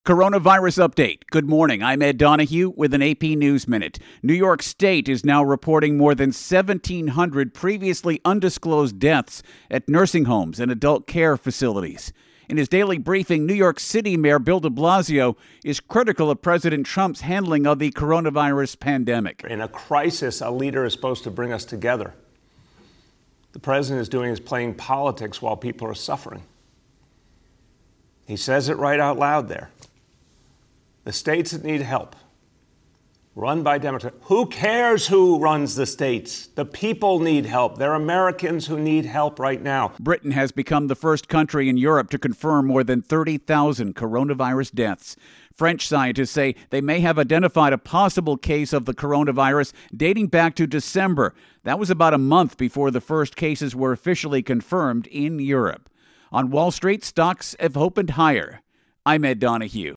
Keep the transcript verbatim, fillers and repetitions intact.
Coronavirus update. Good morning. I'm Ed Donahue with an A P News Minute. New York State is now reporting more than seventeen hundred previously undisclosed deaths at nursing homes and adult care facilities. In his daily briefing, New York City Mayor Bill de Blasio is critical of President Trump's handling of the coronavirus pandemic. In a crisis, a leader is supposed to bring us together. The president is doing is playing politics while people are suffering. He says it right out loud there. The states that need help, run by Democrats. Who cares who runs the states? The people need help. They're Americans who need help right now. Britain has become the first country in Europe to confirm more than thirty thousand coronavirus deaths. French scientists say they may have identified a possible case of the coronavirus dating back to December. That was about a month before the first cases were officially confirmed in Europe. On Wall Street, stocks have opened higher. I'm Ed Donahue.